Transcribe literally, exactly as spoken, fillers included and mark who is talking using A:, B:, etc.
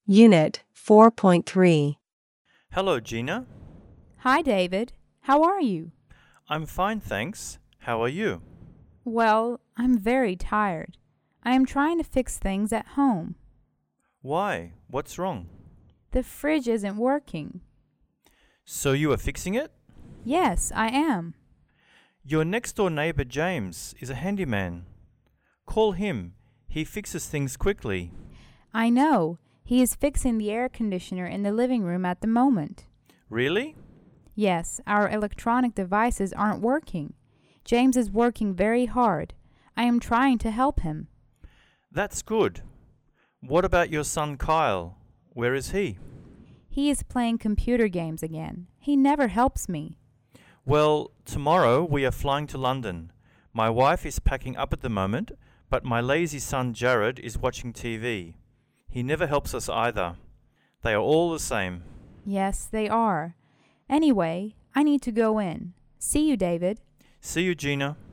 A: Unit four point three.
B: Hello, Gina.
C: Hi, David. How are you?
B: I'm fine, thanks. How are you?
C: Well, I'm very tired. I am trying to fix things at home.
B: Why? What's wrong?
C: The fridge isn't working.
B: So you are fixing it?
C: Yes, I am.
B: Your next-door neighbor James is a handyman. Call him. He fixes things quickly.
C: I know. He is fixing the air conditioner in the living room at the moment.
B: Really?
C: Yes, our electronic devices aren't working. James is working very hard. I am trying to help him.
B: That's good. What about your son Kyle? Where is he?
C: He is playing computer games again. He never helps me.
B: Well, tomorrow we are flying to London. My wife is packing up at the moment, but my lazy son Jared is watching T V. He never helps us either. They are all the same.
C: Yes, they are. Anyway, I need to go in. See you, David.
B: See you, Gina.